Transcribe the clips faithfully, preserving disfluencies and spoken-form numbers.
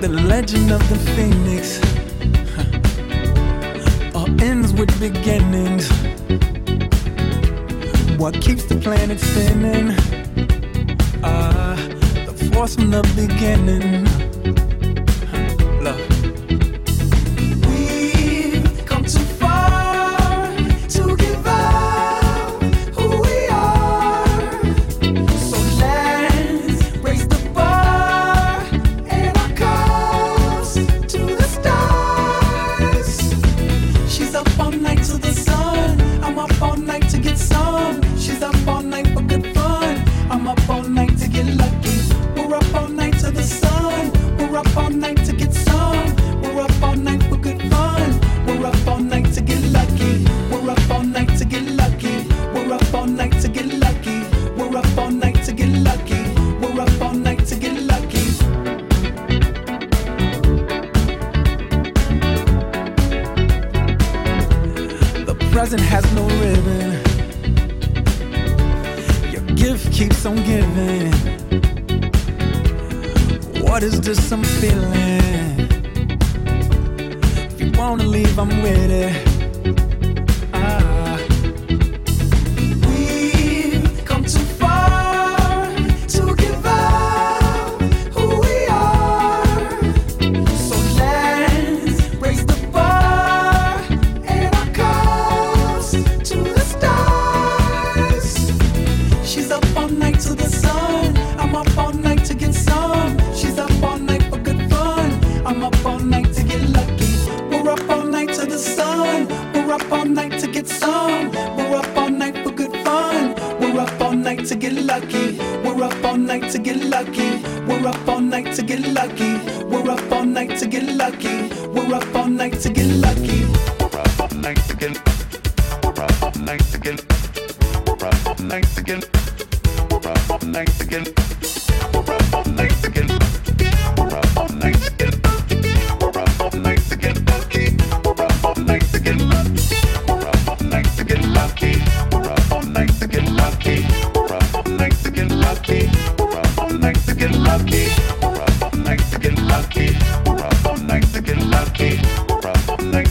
The legend of the phoenix huh. all ends with beginnings. What keeps the planet spinning? Ah, uh, the force from the beginning. Huh. Love. Present has no ribbon. Your gift keeps on giving. What is this I'm feeling? If you wanna leave, I'm with it. To get lucky, we're up all night to get lucky. We're up all night to get lucky. We're up all night to get lucky. We're up all night to get lucky. We're up all night to get. We're up all night to get. We're up all night to get. We're up all night to get. We're up all night to get. We're up all night to get. We're up all night to get lucky. We're up all night to get lucky. We're up all night to get lucky. We're up all night to get lucky. Night to get lucky. We're up all night to get lucky. We're up all night to get lucky. We're up all night to get lucky. We're up all night.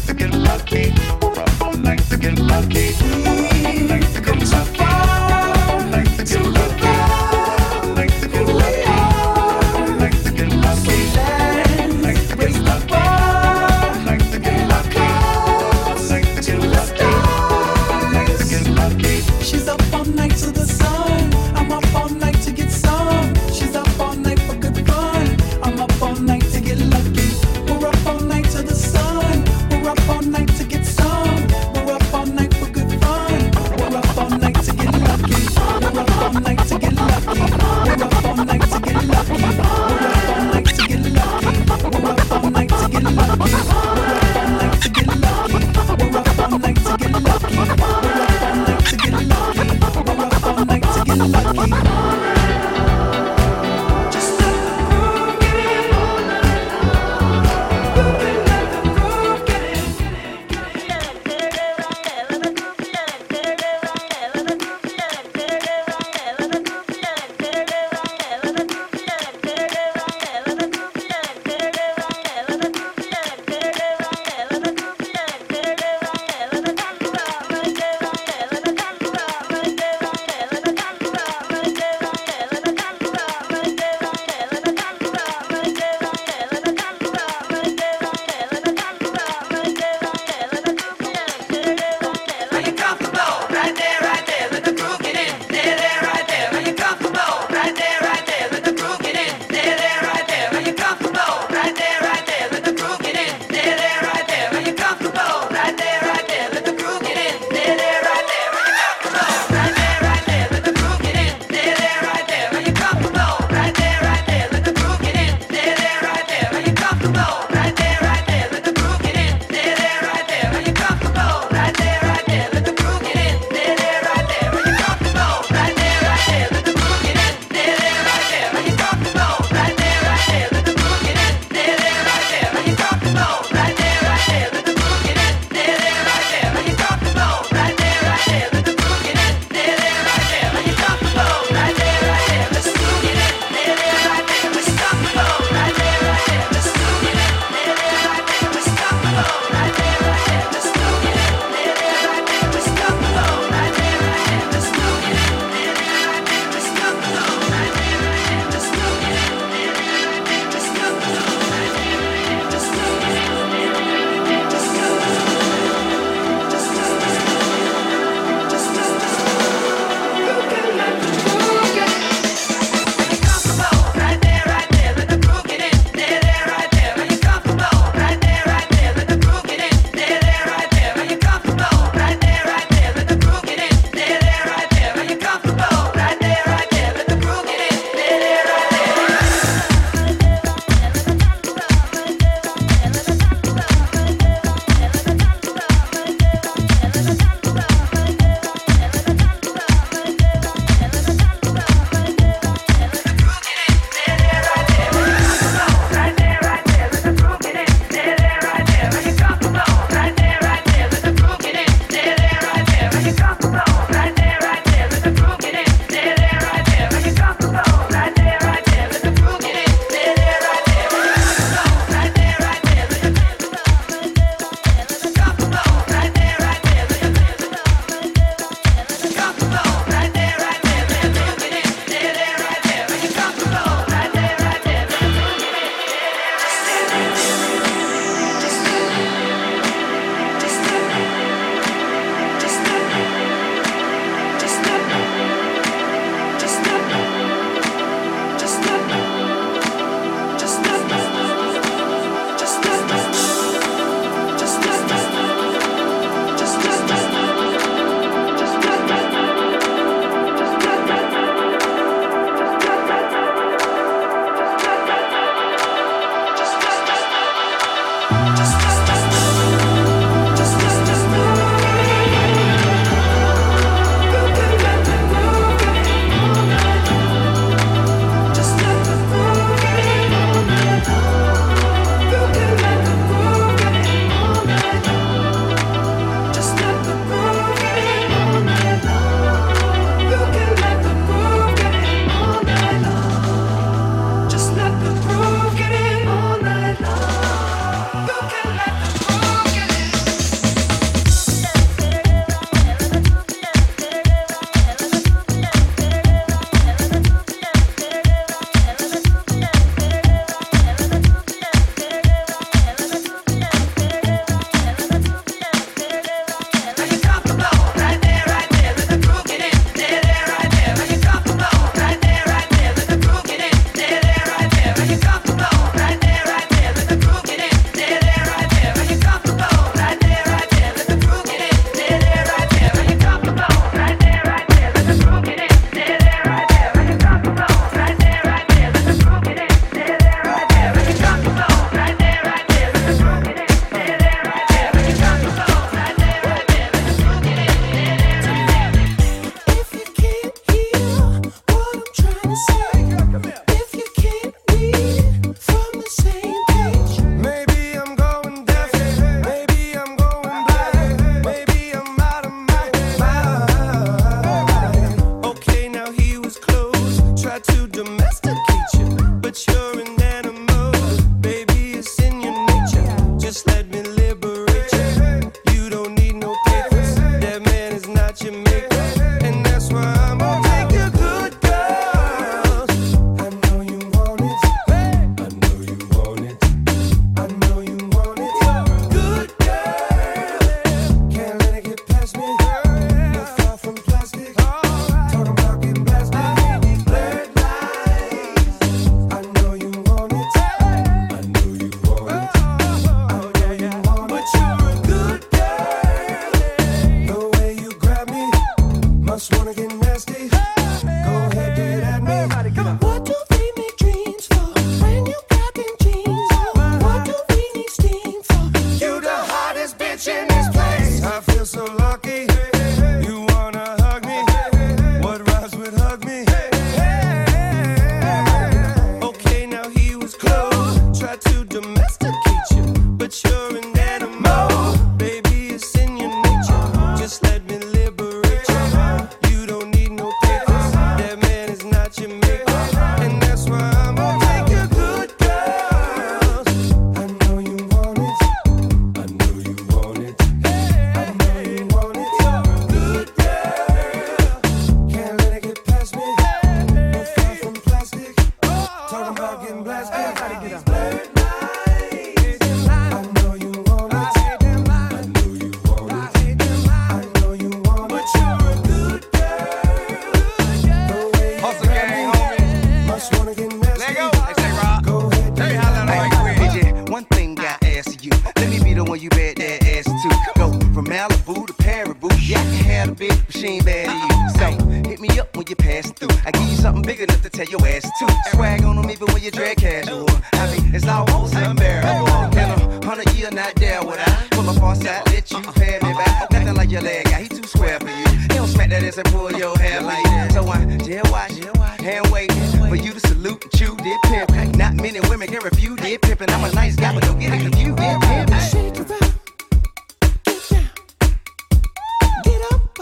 care. In a hundred year, not there would I pull up on side, let you pay me back. Nothing like your leg guy, he too square for you. He don't smack that ass and pull your hair like that. So I just watch, hand waiting for you to salute and chew, did pimp. Not many women can refuse, did pimp. And I'm a nice guy, but don't get it confused, did pimp. Shake it around, get down, get up.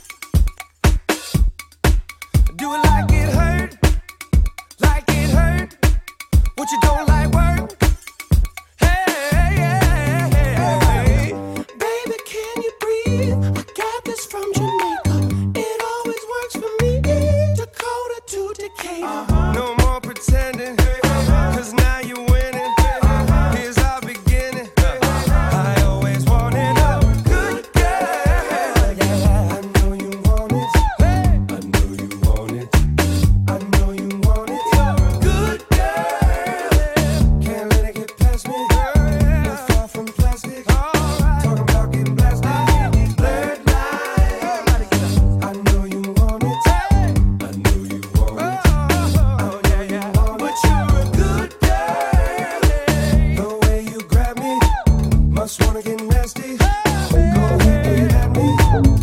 Do it like it hurt, like it hurt. What you don't like work? Hey, hey, hey, hey. Baby, can you breathe? I got this from Jamaica. It always works for me. Dakota to Decatur. Uh-huh. No more pretending, cause now you're winning. Here's our beginning. I always wanted a good girl. I know you want it. I know you want it. I know you want it. Good girl. Can't let it get past me. Not far from plastic. Talking about getting blasted. Blurred lines. I know you want it. I know you want it. Oh yeah, yeah. But you're a good girl. The way you grab me, must wanna get nasty. Go ahead, get at me.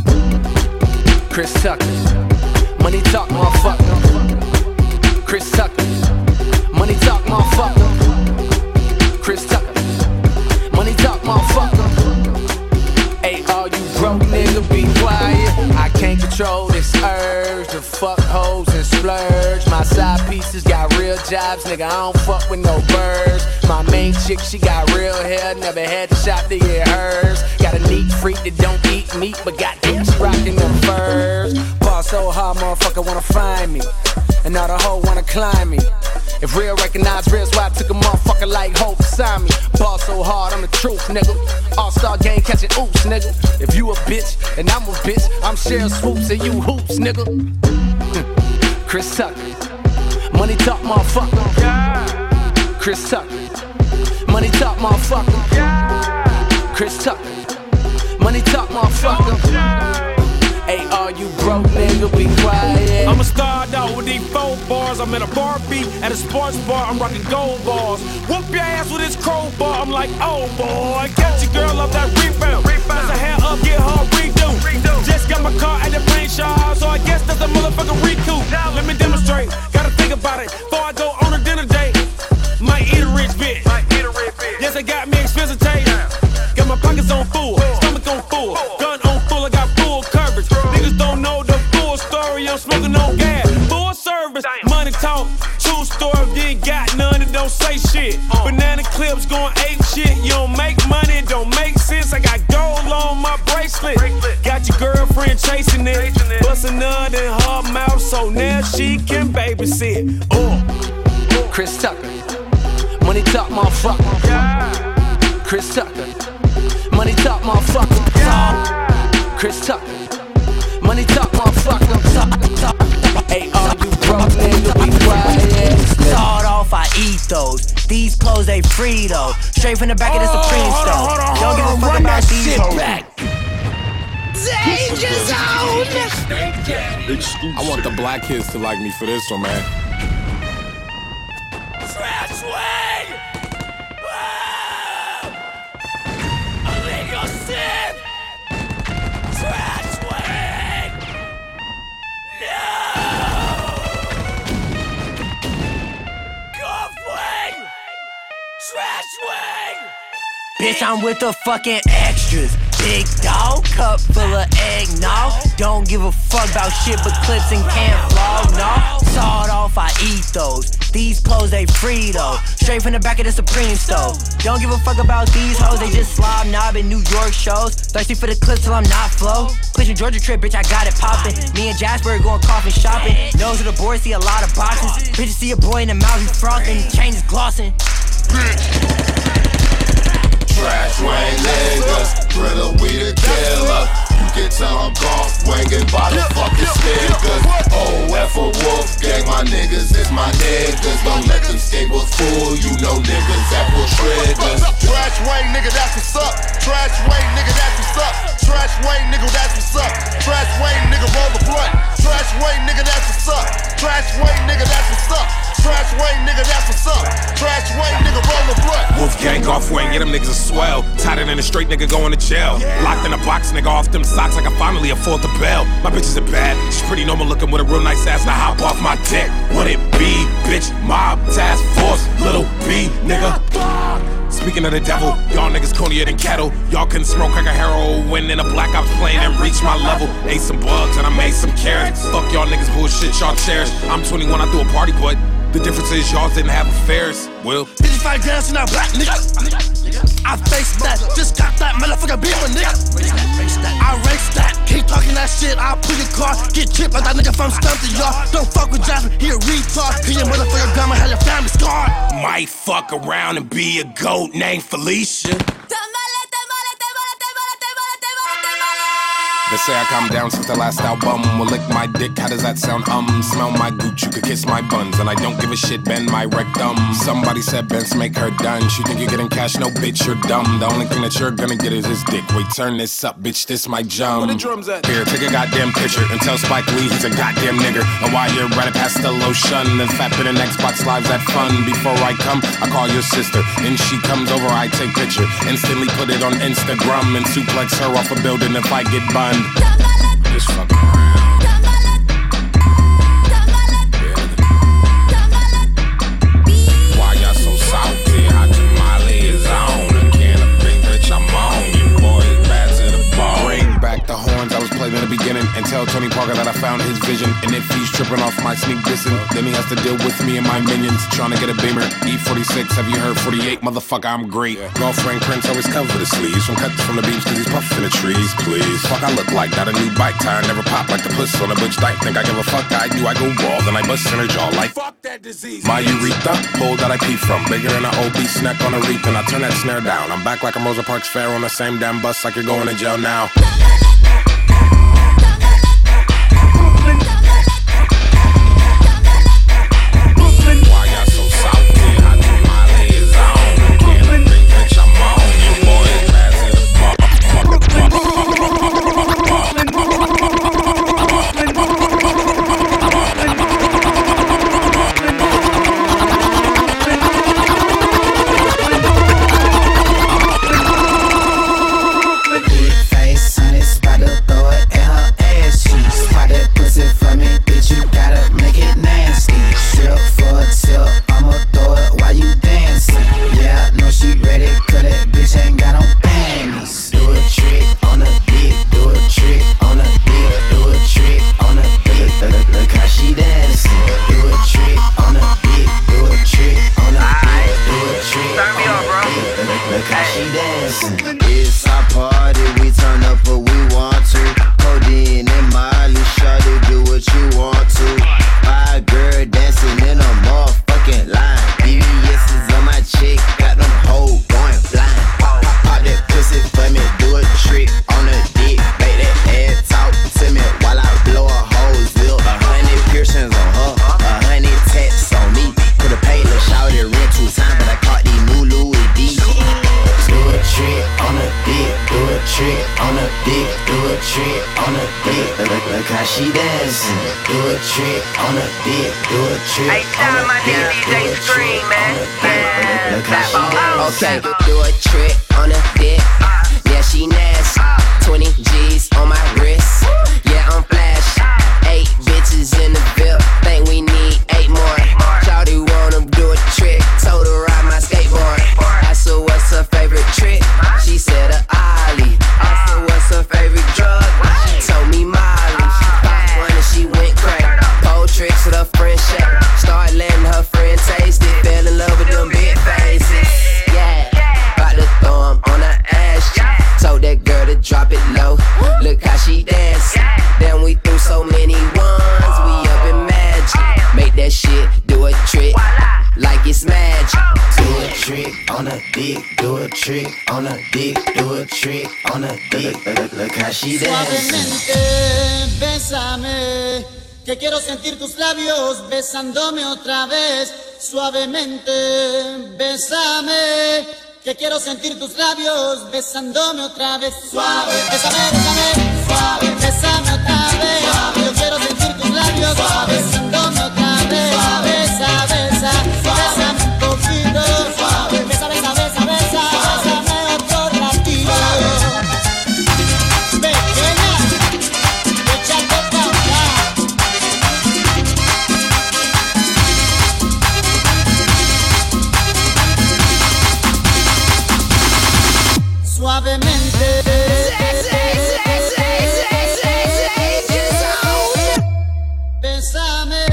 Chris Tucker, money talk, motherfucker. Chris Tucker, money talk, motherfucker. Chris Tucker, money talk, motherfucker. Hey, all you broke niggas, be quiet. I can't control this urge to fuck hoes and splurge. My side pieces got real jobs, nigga. I don't fuck with no birds. My main chick, she got real hair, never had to shop to get hers. Got a neat freak that don't eat meat, but goddamn, she rockin' them furs. Ball so hard, motherfucker wanna find me, and all the hoes wanna climb me. If real recognize real, so I took a motherfucker like Hope beside me. Ball so hard, I'm the truth, nigga. All-star game catching oops, nigga. If you a bitch and I'm a bitch, I'm Cheryl Swoops and you hoops, nigga. Chris Tucker, money talk, motherfucker. Chris Tucker, money talk, motherfucker. Chris Tucker, money talk, motherfucker. Hey, all you broke nigga, be quiet. I'ma start out with these four bars. I'm at a bar beat, at a sports bar, I'm rocking gold bars. Whoop your ass with this crowbar, I'm like, oh boy. Catch your girl up that rebound. That's a hair up, get her redo. Just got my car at the paint shop, so I guess that's a motherfucking recoup. Let me demonstrate, gotta think about it before I go on a dinner date. Might eat a rich bitch. Yes, I got me expensive taste. Got my pockets on full, stomach on full, gun on full, I got full coverage. Niggas don't know the full story, I'm smoking on gas. Full service, money talk, true story, if you ain't got none, it don't say shit. Banana clips going ape shit, you don't make money, it don't make sense. I got gold on my bracelet, got your girlfriend chasing it, bust a nut in her mouth so now she can babysit. Oh, Chris Tucker, money talk, motherfucker. Chris Tucker, money talk, motherfucker. Chris Tucker, money talk, motherfucker. Hey, all you broke niggas, be quiet. Start off, I eat those. These clothes, they free though. Straight from the back of the Supreme hold store. on, hold on, Don't give a hold fuck on, about run these that hoes. shit Danger zone. I want the black kids to like me for this one, man. Trash way! Illegal shit! Trash way! No! Golf way! Trash way! Bitch, I'm with the fucking extras. Big dog, cup full of eggnog. Don't give a fuck about shit but clips and can't vlog, no. Sawed off, I eat those. These clothes, they free though. Straight from the back of the Supreme store. Don't give a fuck about these hoes, they just slob knob in New York shows. Thirsty for the clips till I'm not flow. Clinton Georgia trip, bitch, I got it poppin'. Me and Jasper going coffin shopping. Nose of the board, see a lot of boxes. Bitches see a boy in the mouth, he frothin'. Chain is glossing. Trash Wayne niggas, thriller, we the killer. You can tell I'm golf winging by the fucking stickers. O F a wolf gang, my niggas is my niggas. Don't let them stables fool you, know niggas that will triggers. Trash Wayne nigga, that's what's up. Trash Wayne nigga, that's what's up. Trash Wayne nigga, that's what's up. Trash Wayne nigga, roll the blunt. Trash Wayne nigga, that's what's up. Trash Wayne nigga, that's what's up. Trash Wayne nigga, that's what's up. Trash Wayne nigga, roll the blunt. Wolf gang Golf Wang, yeah, them niggas are swell. Tighter than a straight nigga going to jail. Locked in a box, nigga, off them socks. I can finally afford the bell. My bitch isn't bad, she's pretty normal looking with a real nice ass. Now hop off my dick. What it be, bitch? Mob, task force, little B, nigga. Speaking of the devil, y'all niggas cornier than cattle. Y'all couldn't smoke like a heroin in a black ops plane and reach my level. Ate some bugs and I made some carrots. Fuck y'all niggas bullshit, y'all cherish. I'm twenty-one, I threw a party, but the difference is y'all didn't have affairs. Will fifty-five grams in that black nigga. I face that, just got that motherfucker beamer, nigga. I race that, keep talking that shit. I'll pull your car, get chipped like that nigga from Stumpton, y'all. Don't fuck with Jasmine, he a retard. Cause your motherfucker grandma had your family scarred. might fuck around and be a goat named Felicia. They say I calm down since the last album. Will lick my dick, how does that sound? Um, smell my gooch, you could kiss my buns. And I don't give a shit, bend my rectum. Somebody said Benz make her done. She think you're getting cash, no bitch, you're dumb. The only thing that you're gonna get is this dick. Wait, turn this up, bitch, this my jump. Where the drums at? Here, take a goddamn picture and tell Spike Lee he's a goddamn nigger. And while you're running past the lotion and fat bit in Xbox Live's that fun. Before I come, I call your sister. And she comes over, I take picture. Instantly put it on Instagram and suplex her off a building if I get bunned. Just fucking around. Why y'all so salty? Hot tamale is on. A can of pink, bitch, I'm on. You boys back to the bar. Bring back the horns I was playing in the beginning. And tell Tony Parker that I found his vision. And if he's tripping off my sneak dissing, then he has to deal with me and my minions. Trying to get a beamer. E forty-six, have you heard forty-eight? Motherfucker, I'm great. Girlfriend Prince always cover the sleeves. From cuts from the beach cause he's puffing the trees. Please, fuck I look like. Got a new bike tire, never pop like the puss on a bitch dyke. Think I give a fuck, I do, I go raw. Then I bust in her jaw like fuck that disease. My urethra, hole that I pee from. Bigger than an obese neck on a reef. And I turn that snare down. I'm back like I'm Rosa Parks Fair on the same damn bus like you're going to jail now. Suavemente, bésame, que quiero sentir tus labios besándome otra vez. Suavemente, bésame, que quiero sentir tus labios besándome otra vez. Suave, bésame, bésame, suave, bésame otra vez. Suave, yo quiero sentir tus labios suave, besándome otra vez. Suave, besa, besa, bésame un poquito. Suave, besa, besa, besa, besa. suavemente. Bésame.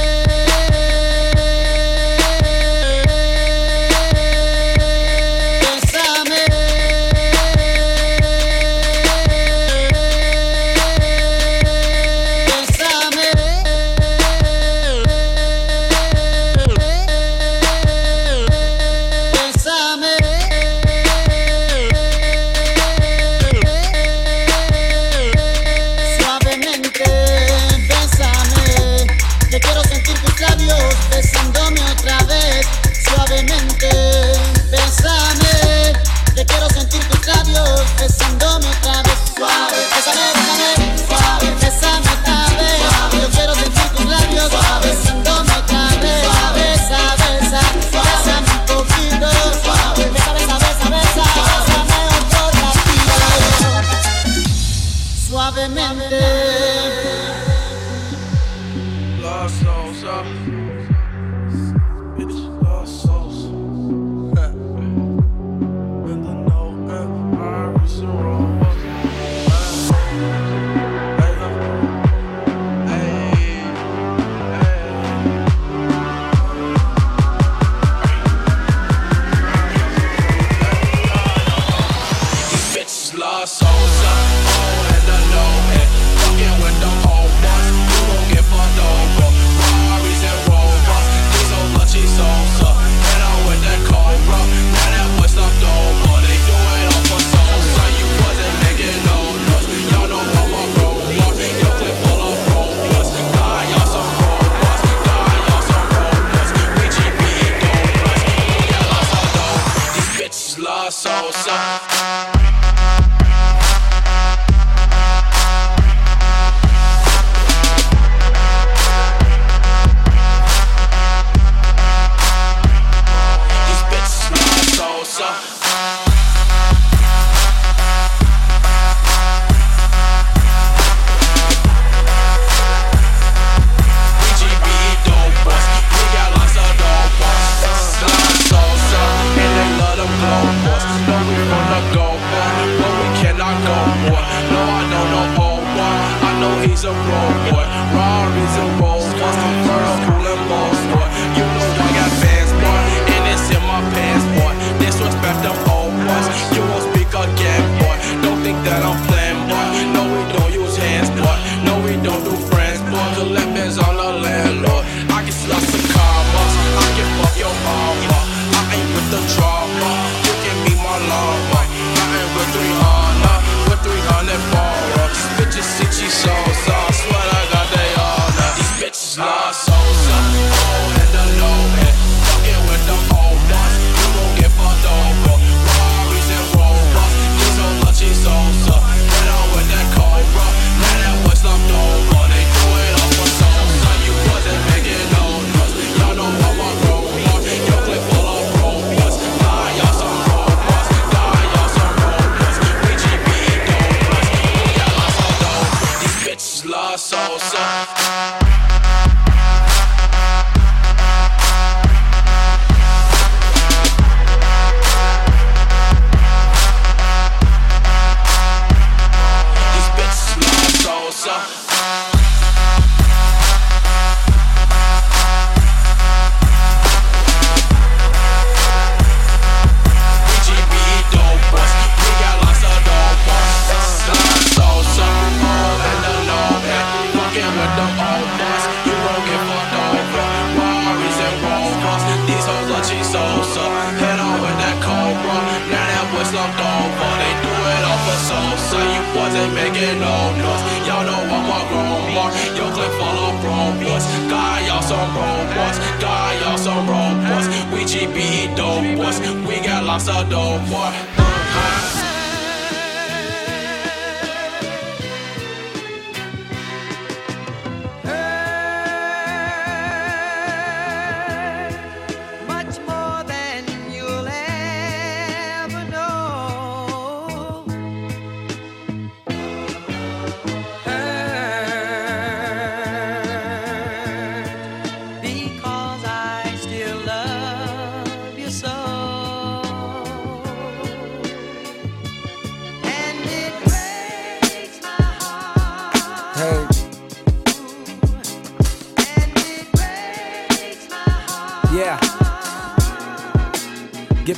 Besándome otra vez, suavemente. Bésame, que quiero sentir tus labios. Besándome otra vez, suave. Bésame, bésame, suave. Bésame otra vez, suave. Yo quiero sentir tus labios, suave. Besándome otra vez, suave. Besa, besa, bésame un poquito, suave. Besa, besa, besa, besa. Bésame otro ratito, suavemente. Lost souls up.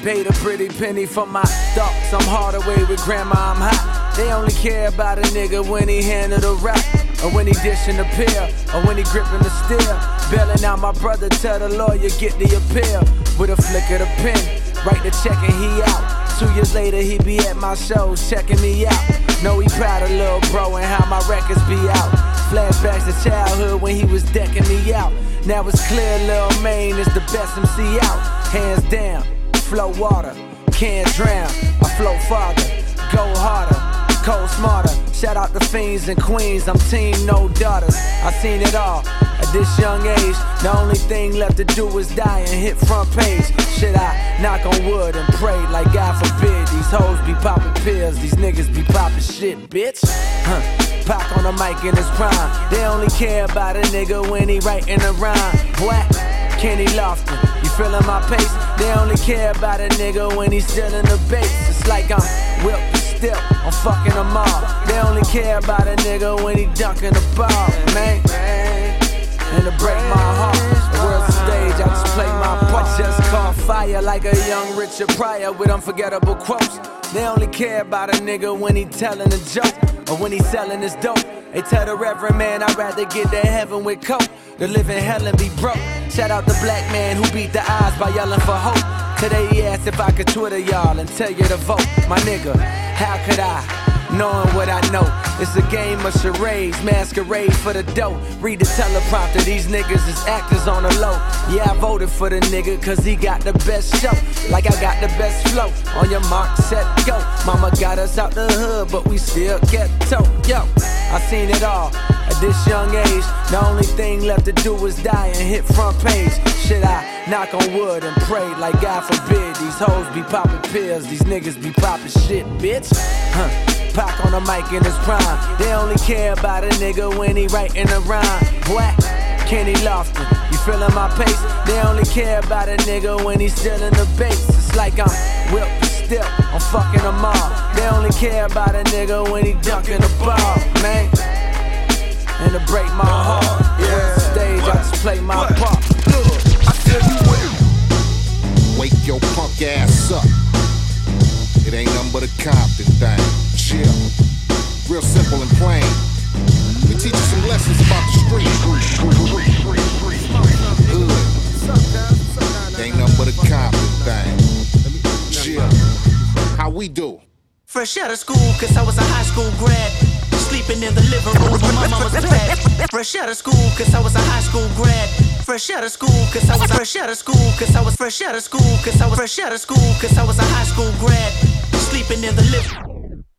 paid a pretty penny for my thoughts. I'm hard away with grandma, I'm hot. They only care about a nigga when he handle the rap, or when he dishing the pill, or when he gripping the steel. Bailing out my brother, tell the lawyer get the appeal. With a flick of the pen, write the check and he out. Two years later he be at my shows checking me out. Know he proud of little bro and how my records be out. Flashbacks to childhood when he was decking me out. Now it's clear Lil Maine is the best M C out. Hands down, flow water, can't drown. I flow farther, go harder, cold smarter. Shout out the fiends and queens, I'm team no daughters. I seen it all at this young age. The only thing left to do is die and hit front page. Should I knock on wood and pray like God forbid these hoes be popping pills, these niggas be popping shit, bitch? Huh. Pac on the mic in his prime. They only care about a nigga when he writing a rhyme. What? Kenny Lofton, you feeling my pace? They only care about a nigga when he's still in the base. It's like I'm whipped still, I'm fucking them all. They only care about a nigga when he dunking the ball, man. And to break my heart, the world's a stage, I just play my part. Just caught fire like a young Richard Pryor with unforgettable quotes. They only care about a nigga when he telling a joke, or when he selling his dope. They tell the reverend man I'd rather get to heaven with coke than live in hell and be broke. Shout out the black man who beat the odds by yelling for hope. Today he asked if I could Twitter y'all and tell you to vote. My nigga, how could I? Knowing what I know, it's a game of charades, masquerade for the dough. Read the teleprompter, these niggas is actors on the low. Yeah, I voted for the nigga cause he got the best show, like I got the best flow. On your mark, set, go. Mama got us out the hood, but we still get toe. Yo, I seen it all at this young age. The only thing left to do is die and hit front page. Should I knock on wood and pray like God forbid these hoes be popping pills, these niggas be popping shit, bitch? Huh. Pac on the mic in his prime. They only care about a nigga when he writing a rhyme. What? Kenny Lofton, you feeling my pace? They only care about a nigga when he's still in the base. It's like I'm whipped still, I'm fucking them all. They only care about a nigga when he dunking the ball, man. And to break my heart, yeah. On stage I just play my part. Look, I tell you what, wake your punk ass up. It ain't nothing but a Compton thing. Chill, real simple and plain. We teach you some lessons about the street. Good. Ain't nothing but a Compton thing. Chill. How we do? Fresh out of school, cause I was a high school grad. Sleeping in the living room when my mama's bed. Fresh out of school, cause I was a high school grad. Fresh out of school, cause I was fresh out of school, cause I was fresh out of school, cause I was fresh out of school, cause I was a high school grad. Sleeping in the living.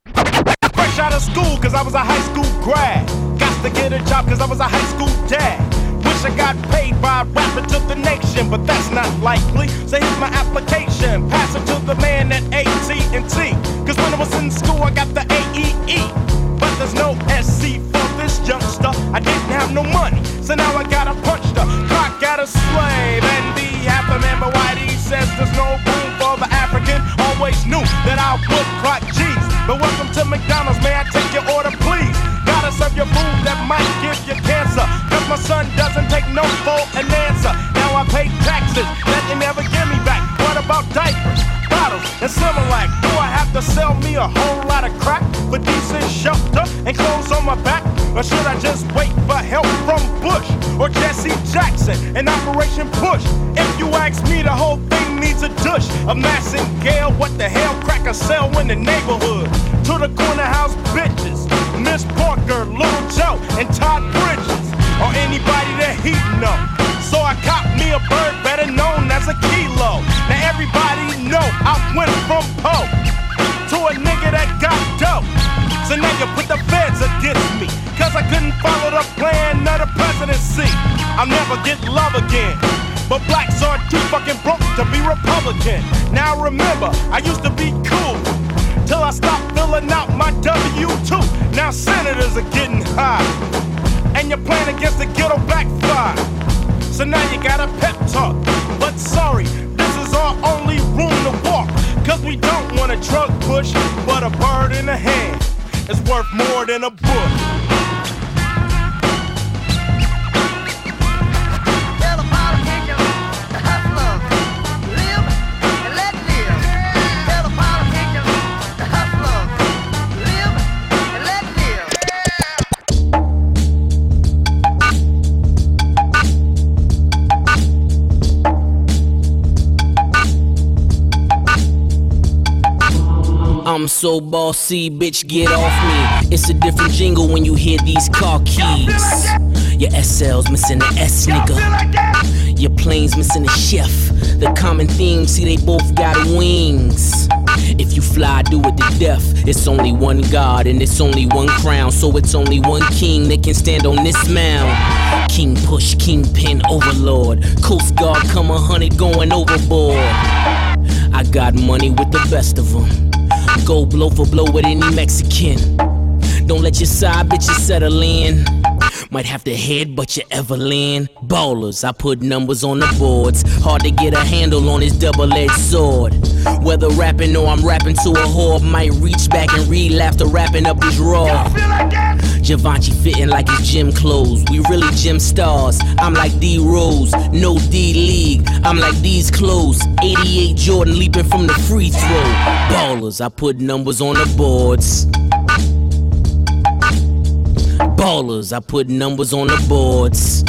Fresh out of school, cause I was a high school grad. Got to get a job, cause I was a high school dad. Wish I got paid by a rapper to the nation, but that's not likely. So here's my application, pass it to the man at A T and T. Cause when I was in school, I got the A E E. But there's no S C for this youngster. I didn't have no money, so now I gotta punch the clock at a slave and be happy. Man, but Whitey says there's no room for the African. Always knew that I would clock G's. But welcome to McDonald's, may I take your order, please? Gotta serve your food that might give you cancer. Cause my son doesn't take no for an answer. Now I pay taxes that they never give me back. What about diapers, bottles, and Similac? Do I have to sell me a whole lot of crack for decent shelter and clothes on my back? Or should I just wait for help from Bush or Jesse Jackson and Operation Push? If you ask me, the whole thing needs a douche. A Massingale, what the hell, crack a sell in the neighborhood? To the corner house bitches, Miss Parker, Little Joe, and Todd Bridges, or anybody that he know. So I cop me a bird better known as a kilo. Now everybody know I went from Poe to a nigga that got dope. So now you put the feds against me, cause I couldn't follow the plan of the presidency. I'll never get love again, but blacks are too fucking broke to be Republican. Now remember, I used to be cool till I stopped filling out my W two. Now senators are getting high, and your plan against the ghetto backfire. So now you got a pep talk, but sorry, this is our only room to walk. Cause we don't want a drug push, but a bird in the hand is worth more than a book. Tell about a nigga, the hustler, live and let live. I'm so bossy, bitch, get off me. It's a different jingle when you hear these car keys. Your S L's missing the S, nigga. Your plane's missing the chef. The common theme, see they both got wings. If you fly, do it to death. It's only one God and it's only one crown. So it's only one king that can stand on this mound. King push, kingpin, overlord. Coast Guard come a hundred going overboard. I got money with the best of them. Go blow for blow with any Mexican. Don't let your side bitches settle in. Might have to headbutt your Evelyn. Ballers, I put numbers on the boards. Hard to get a handle on this double-edged sword. Whether rapping or I'm rapping to a whore, might reach back and read after wrapping up his raw. Givenchy fitting like his gym clothes. We really gym stars. I'm like D Rose, no D League. I'm like these clothes. eighty-eight Jordan leaping from the free throw. Ballers, I put numbers on the boards. Ballers, I put numbers on the boards.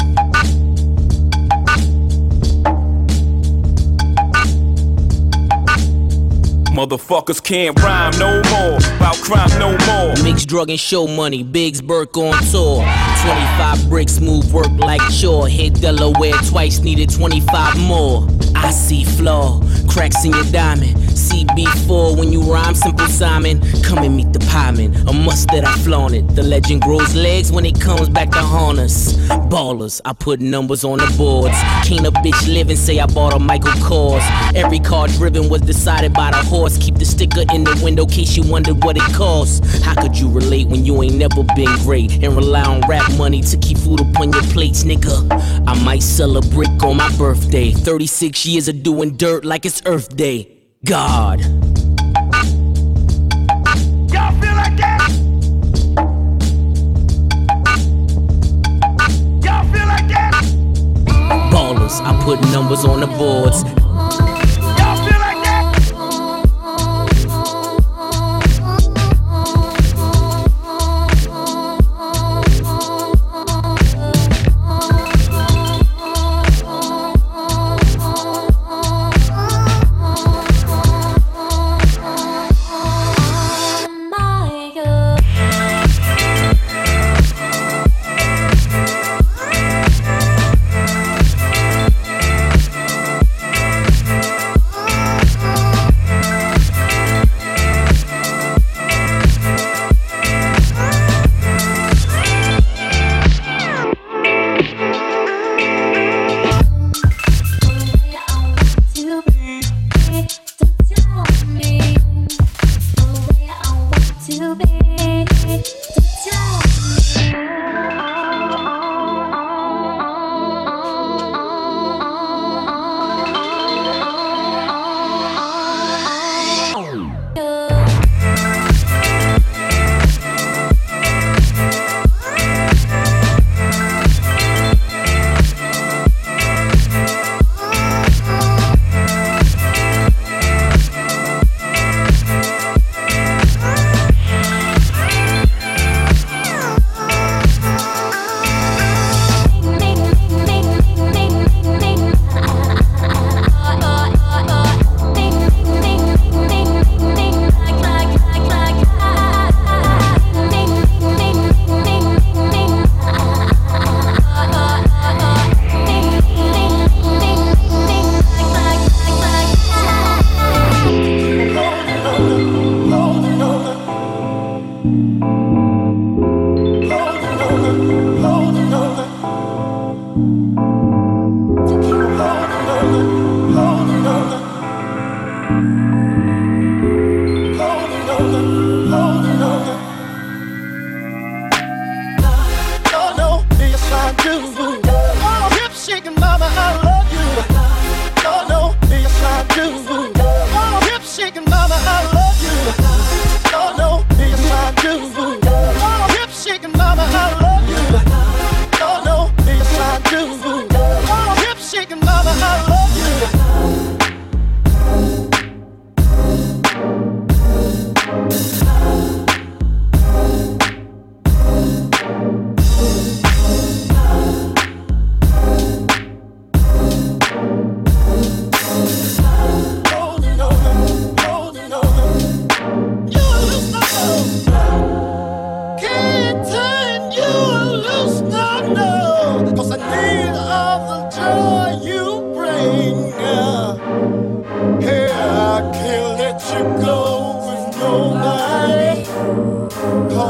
Motherfuckers can't rhyme no more, about crime no more. Mixed drug and show money, Biggs Burke on tour. twenty-five bricks, move work like chore. Hit Delaware twice, needed twenty-five more. I see flaw, cracks in your diamond. C B four when you rhyme, Simple Simon. Come and meet the pieman, a must that I flaunt it. The legend grows legs when it comes back to haunt us. Ballers, I put numbers on the boards. Can't a bitch live and say I bought a Michael Kors. Every car driven was decided by the horse. Keep the sticker in the window case you wondered what it costs. How could you relate when you ain't never been great and rely on rap money to keep food up on your plates, nigga? I might sell a brick on my birthday. thirty-six years of doing dirt like it's Earth Day. God. Y'all feel like that? Y'all feel like that? Ballers, I put numbers on the boards. Y'all feel like that?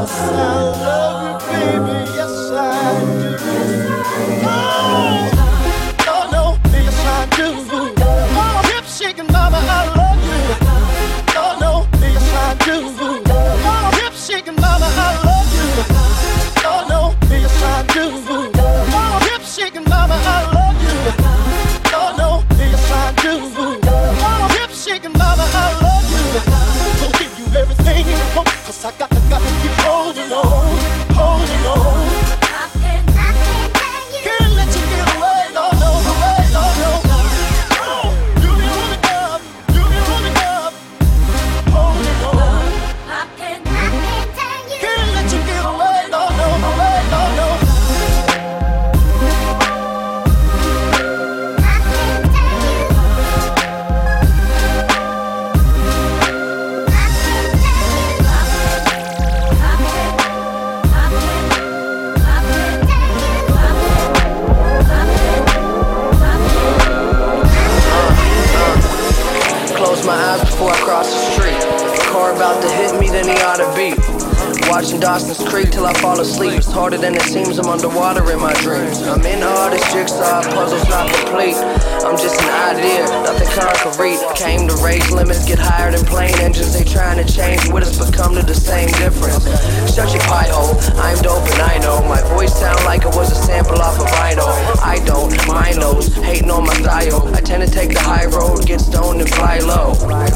love you, baby, yes I do. Oh, oh no, yes I do. Oh, hip shaking mama, I love you. Oh no, yes I do. Oh, hip shaking mama, I love you. Oh no, yes I do. Oh, hip shaking mama, I love you. Oh no, yes I do. Oh, hip shaking mama, I love you. Gonna give you everything you want, 'cause I got to, got to keep holding on, holding on. I can't, I can't let you, can't let you get away, no, no, away, no, no. You be holding up, you be holding up, holding on. I can't, I can't tell you, can't let you get away, no, no, away, no, no. Close my eyes before I cross the street. If a car about to hit me, then he ought to beat. Watching Dawson's Creek till I fall asleep. It's harder than it seems, I'm underwater in my dreams. I'm in all this jigsaw, puzzle's not complete. I'm just an idea, nothing concrete. Came to raise limits, get higher than plane engines. They trying to change with us, but come to the same difference. Shut your pie hole, I'm dope and I know. My voice sound like it was a sample off of Vinyl. I don't, my nose, hating on my style. I tend to take the high road, get stoned and fly low.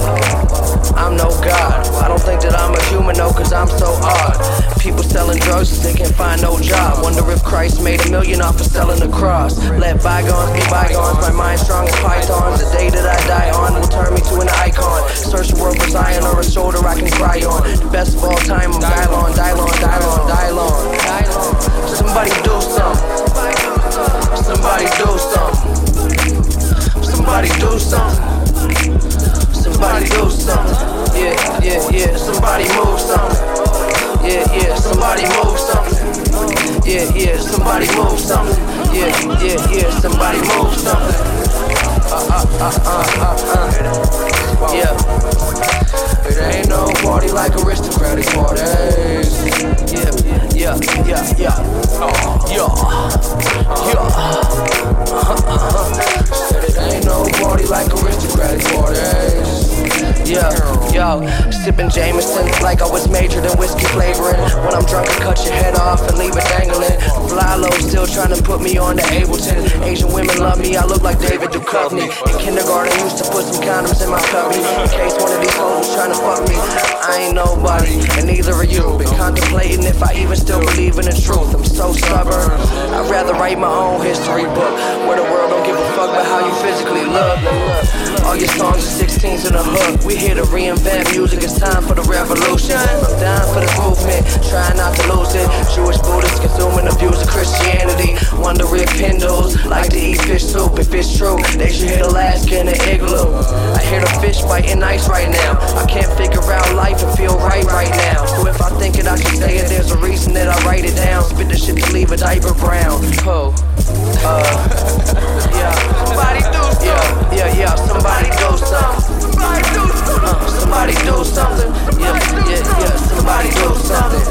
I'm no god, I don't think that I'm a human though, 'cause I'm so odd. People selling drugs cause they can't find no job. Wonder if Christ made a million off of selling the cross. Let bygones be bygones, my mind strong as pythons. The day that I die on will turn me to an icon. Search the world for Zion or a shoulder I can cry on. The best of all time, I'm Dylon, Dylon, Dylon, Dylon, Dylon. Somebody do something. Somebody do something. Somebody do something. Somebody do something. Yeah, yeah, yeah. Somebody move something. Yeah, yeah, somebody move something. Yeah, yeah, somebody move something. Yeah, yeah, yeah, somebody move something. Uh, uh, uh, uh, uh, uh. Yeah. It ain't no party like aristocratic parties. Yeah, yeah, yeah, yeah. Oh, yeah, yeah. Uh, uh, Said it ain't no party like aristocratic parties. Yeah, yo, sipping Jameson like I was majored in whiskey flavoring. When I'm drunk, I cut your head off and leave it dangling. Fly low, still trying to put me on to Ableton. Asian women love me, I look like David Duchovny. In kindergarten, used to put some condoms in my cubby in case one of these hoes was trying to fuck me. I ain't nobody, and neither are you. Been contemplating if I even still believe in the truth. I'm so stubborn, I'd rather write my own history book, where the world don't give a fuck about how you physically look. All your songs are sixteens in a hook. We here to reinvent music, it's time for the revolution. I'm down for this movement, trying not to lose it. Jewish Buddhists consuming the views of Christianity. Wonder if Hindus like to eat fish soup. If it's true, they should hit Alaska in an igloo. I hear the fish biting ice right now. I can't figure out life and feel right right now. So if I think it, I should say it. There's a reason that I write it down. Spit the shit to leave a diaper brown. Oh, uh, yeah. Somebody do something. Yeah, yeah, yeah. Somebody do something. Somebody do something. Uh, somebody do something. Yeah, yeah, yeah. Somebody do something.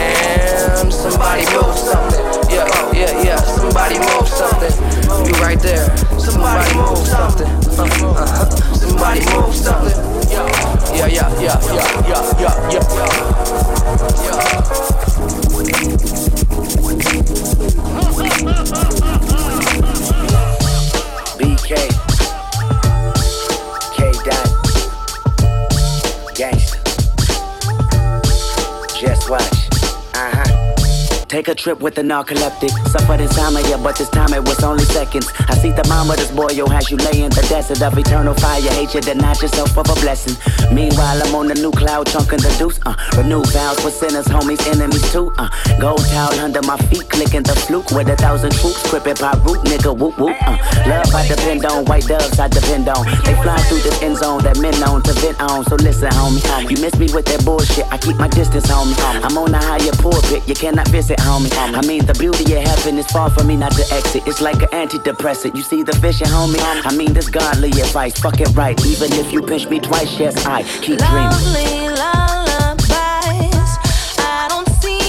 And somebody move something. Yeah, yeah, yeah. Somebody move something. You right there. Somebody move something. Uh, uh, somebody move something. Yeah, yeah, yeah, yeah, yeah, yeah, yeah, yeah. B K K Dot Gangsta. Just watch. Uh-huh. Take a trip with the narcoleptic. Suffered insomnia, but this time it was only seconds. I see the mom of this boy, yo, has you lay in the desert of eternal fire. Hate you, deny yourself of a blessing. Meanwhile, I'm on the new cloud, chunking the deuce. Uh, renew vows for sinners, homies, enemies too. Uh, gold towel under my feet, clicking the fluke with a thousand troops. Crippin' by root, nigga, whoop whoop. Uh, love I depend on, white doves I depend on. They fly through this end zone that men known to vent on. So listen, homie, you miss me with that bullshit. I keep my distance, homie. I'm on a higher pulpit, you cannot visit, homie. I mean, the beauty of heaven is far from me not to exit. It's like an antidepressant. You see the vision, homie? I mean, this godly advice. Fuck it right. Even if you pinch me twice, yes, I keep dreaming. Lovely lullabies. I don't see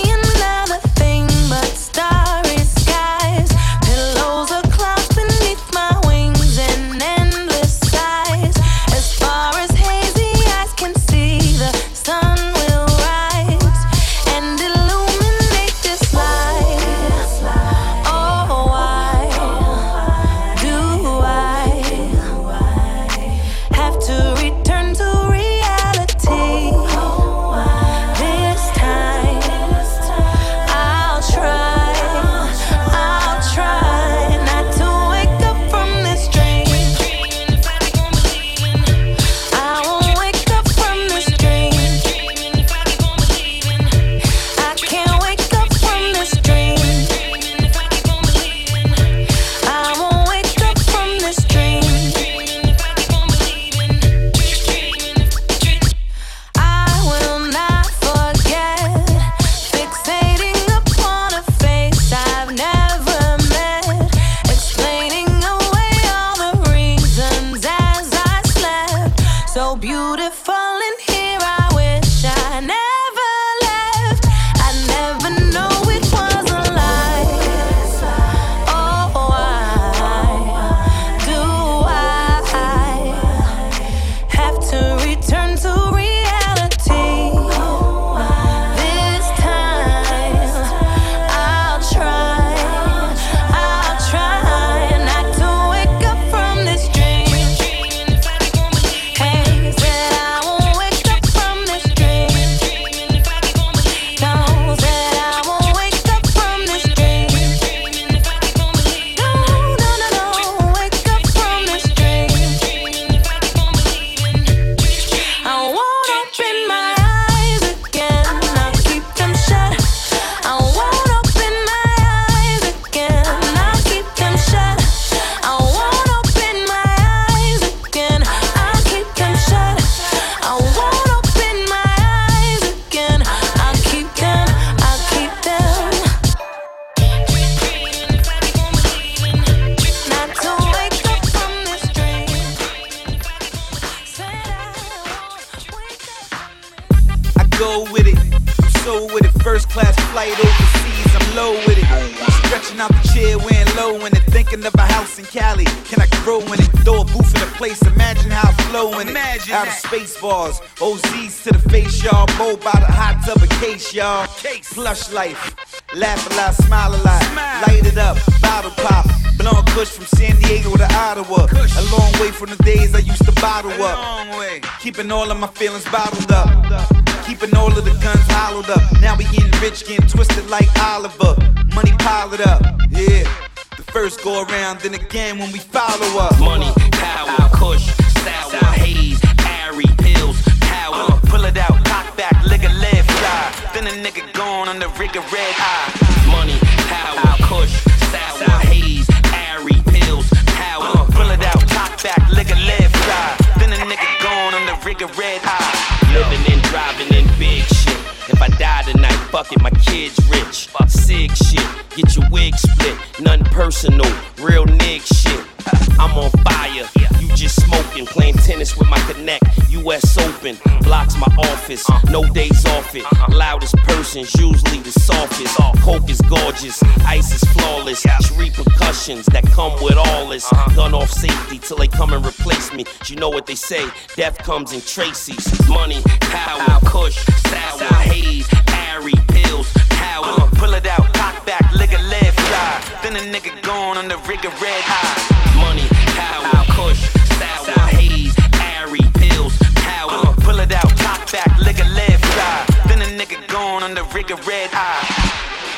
go with it. I'm so with it. First class flight overseas, I'm low with it. Stretching out the chair, wearing low in it. Thinking of a house in Cali, can I grow in it? Throw a booth in a place, imagine how I flow in it. Imagine out of space bars, O Z's to the face, y'all. Bow by the hot tub of case, y'all. Plush life, laugh a lot, smile a lot. Light it up, bottle pop. Blowing kush from San Diego to Ottawa. A long way from the days I used to bottle up. Keeping all of my feelings bottled up. Keeping all of the guns hollowed up. Now we getting rich, getting twisted like Oliver. Money piled it up, yeah. The first go around, then again when we follow up. Money, power, kush, sour, haze, airy, pills, power. Pull it out, cock back, lick a lead fly. Then a nigga gone on the rig of red eye. Money, power, kush, sour, haze, airy, pills, power. Pull it out, cock back, lick a lead fly. Then a nigga gone on the rig of red eye. Living and driving in big shit. If I die tonight, fuck it, my kid's rich. Sick shit, get your wig split. Nothing personal, real nig shit. I'm on fire, you just smoking. Playing tennis with my connect, U S Open. Blocks my office, no days off it. Loudest person's usually the softest. Coke is gorgeous, ice is flawless. Street percussions that come with all this. Gun off safety till they come and replace me. You know what they say, death comes in Tracy's. Money, power, kush, sour, haze, airy, pills, power. Pull it out, cock back, lick a lead fly. Then a nigga gone on the rig of red eye. Money, power, kush, sour, haze, airy, pills, power. Pull it out, cock back, lick a lead fly. Then a nigga gone on the rig of red eye.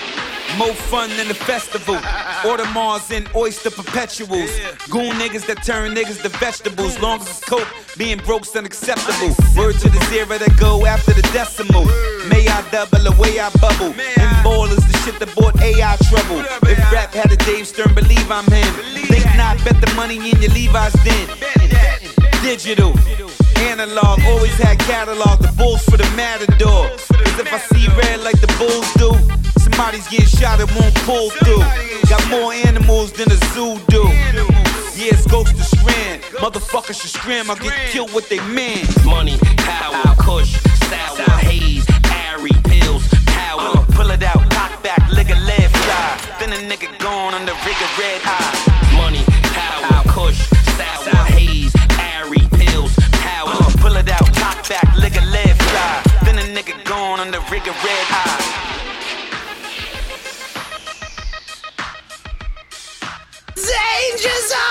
More fun than the festival. Audemars and oyster perpetuals. Goon niggas that turn niggas to vegetables. Long as it's coke, being broke's unacceptable. Word to the zero that go after the decimal. May I double the way I bubble. And ballers, the shit that bought A I trouble. If rap had a Dave Stern, believe I'm him. Think not, bet the money in your Levi's den. Digital, analog, always had catalog. The bulls for the matador. Cause if I see red like the bulls do, somebody's getting shot, it won't pull through. Got more animals than a zoo do. Yeah, it's ghost to scram. Motherfuckers should scram, I'll get killed with they man. Money, power, kush, sour, haze, airy, pills, power. Pull it out, cock back, lick a lead fly. Then a nigga gone on the rig of red eye. Money, power, kush, sour, haze, airy, pills, power. Pull it out, cock back, lick a lead fly. Then a nigga gone on the rig of red eye. Danger Zone!